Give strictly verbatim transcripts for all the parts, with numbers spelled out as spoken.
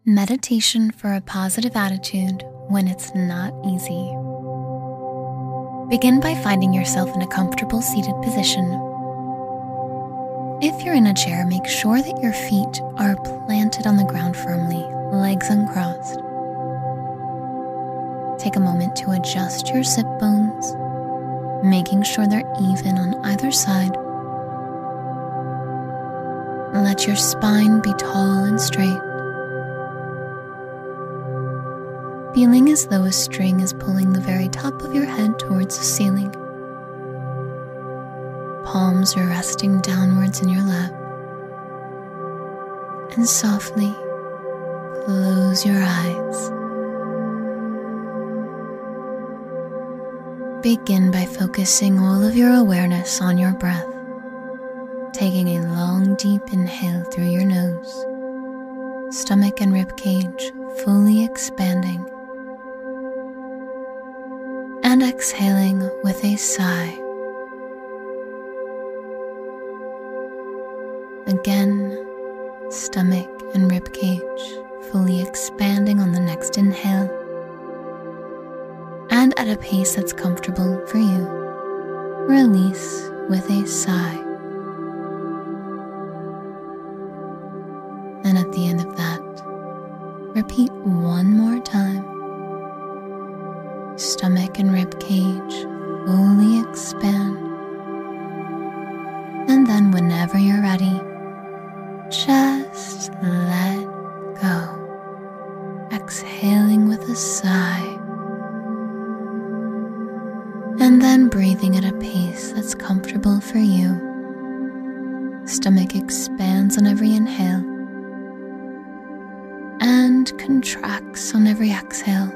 Meditation for a positive attitude when it's not easy. Begin by finding yourself in a comfortable seated position. If you're in a chair, make sure that your feet are planted on the ground firmly, legs uncrossed. Take a moment to adjust your sit bones, making sure they're even on either side. Let your spine be tall and straight, feeling as though a string is pulling the very top of your head towards the ceiling. Palms are resting downwards in your lap. And softly close your eyes. Begin by focusing all of your awareness on your breath, taking a long, deep inhale through your nose, stomach and rib cage fully expanding, and exhaling with a sigh. Again, stomach and rib cage fully expanding on the next inhale, and at a pace that's comfortable for you, release with a sigh. And at the end of that, repeat one more time. Stomach and rib cage fully expand. And then whenever you're ready, just let go. Exhaling with a sigh. And then breathing at a pace that's comfortable for you. Stomach expands on every inhale and contracts on every exhale.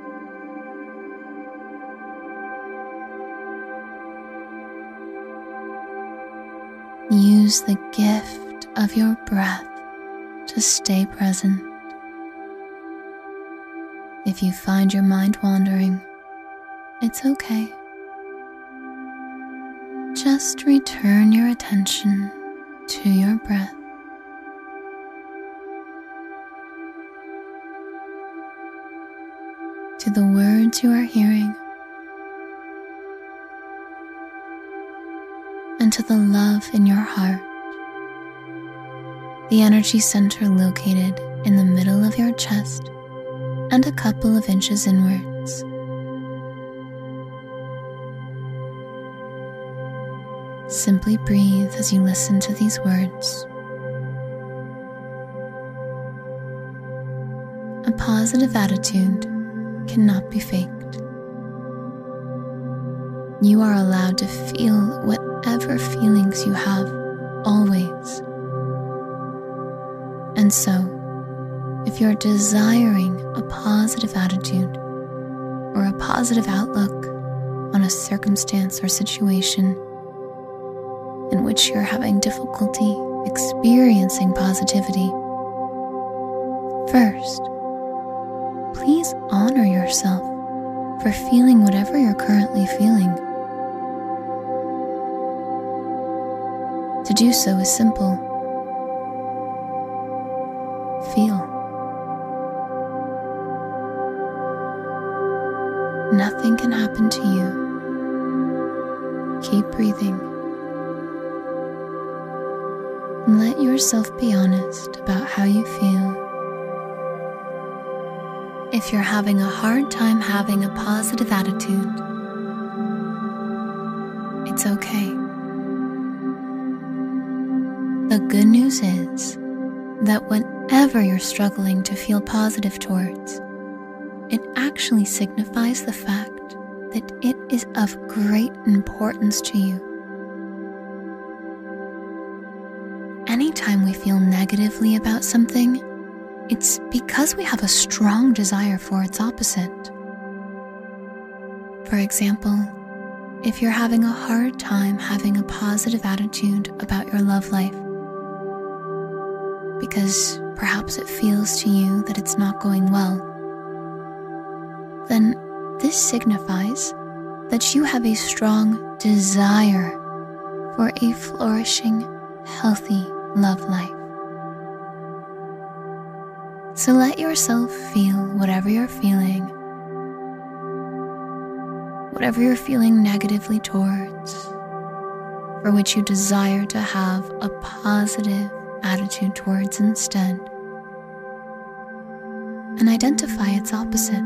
Use the gift of your breath to stay present. If you find your mind wandering, it's okay. Just return your attention to your breath. To the words you are hearing, and to the love in your heart, the energy center located in the middle of your chest and a couple of inches inwards. Simply breathe as you listen to these words. A positive attitude cannot be faked. You are allowed to feel whatever feelings you have, always. And so, if you're desiring a positive attitude or a positive outlook on a circumstance or situation in which you're having difficulty experiencing positivity, first, please honor yourself for feeling whatever you're currently feeling. To do so is simple. Feel. Nothing can happen to you. Keep breathing. And let yourself be honest about how you feel. If you're having a hard time having a positive attitude, it's okay. The good news is that whenever you're struggling to feel positive towards, it actually signifies the fact that it is of great importance to you. Anytime we feel negatively about something, it's because we have a strong desire for its opposite. For example, if you're having a hard time having a positive attitude about your love life, because perhaps it feels to you that it's not going well, then this signifies that you have a strong desire for a flourishing, healthy love life. So let yourself feel whatever you're feeling, whatever you're feeling negatively towards, for which you desire to have a positive attitude towards instead, and identify its opposite.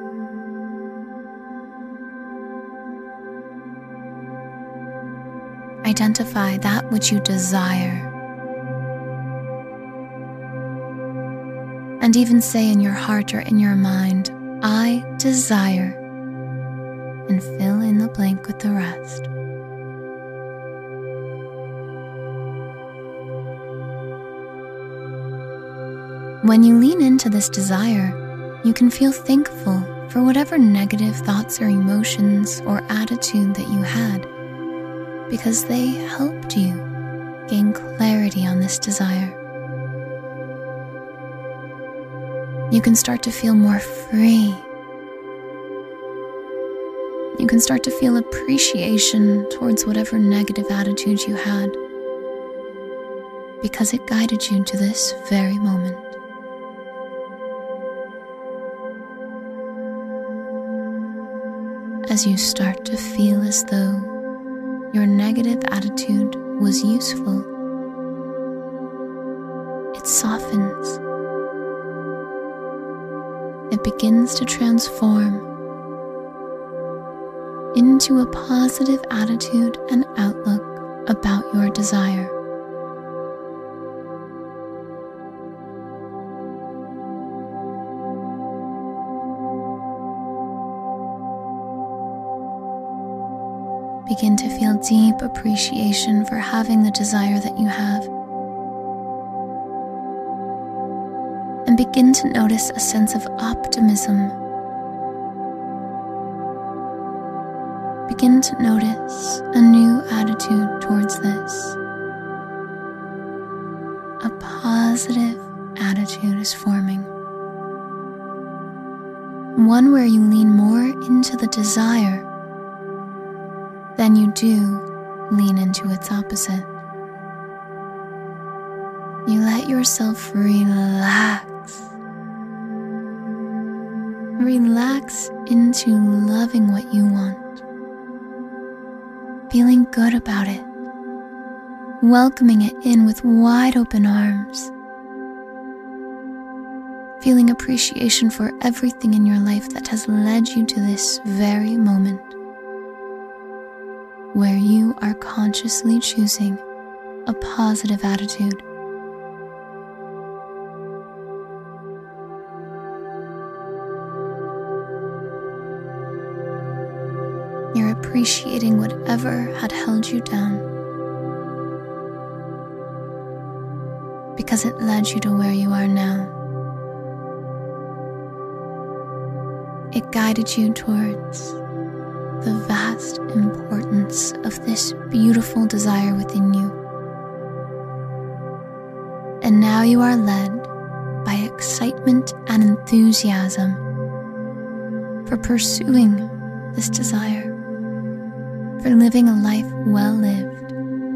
Identify that which you desire, and even say in your heart or in your mind, I desire, and fill in the blank with the rest. When you lean into this desire, you can feel thankful for whatever negative thoughts or emotions or attitude that you had, because they helped you gain clarity on this desire. You can start to feel more free. You can start to feel appreciation towards whatever negative attitude you had, because it guided you to this very moment. As you start to feel as though your negative attitude was useful, it softens. It begins to transform into a positive attitude and outlook about your desire. Begin to feel deep appreciation for having the desire that you have. And begin to notice a sense of optimism. Begin to notice a new attitude towards this. A positive attitude is forming. One where you lean more into the desire than you do lean into its opposite. You let yourself relax. Relax into loving what you want, feeling good about it, welcoming it in with wide open arms, feeling appreciation for everything in your life that has led you to this very moment, where you are consciously choosing a positive attitude. You're appreciating whatever had held you down, because it led you to where you are now. It guided you towards the vast importance of this beautiful desire within you. And now you are led by excitement and enthusiasm for pursuing this desire, for living a life well lived,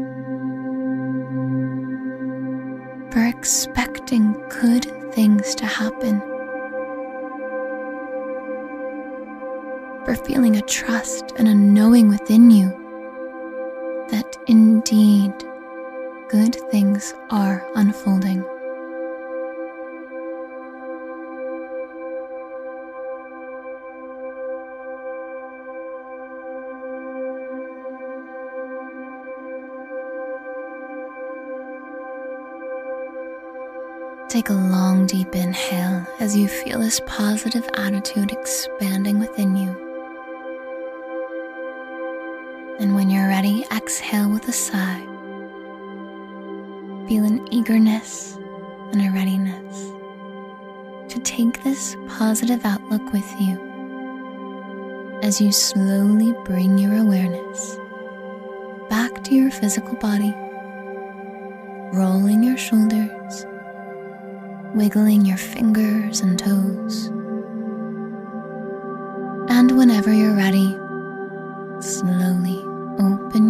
for expecting good things to happen, for feeling a trust and a knowing within you that indeed good things are unfolding. Take a long, deep inhale as you feel this positive attitude expanding within you. And when you're ready, exhale with a sigh. Feel an eagerness and a readiness to take this positive outlook with you as you slowly bring your awareness back to your physical body, rolling your shoulders, wiggling your fingers and toes. And whenever you're ready, slowly open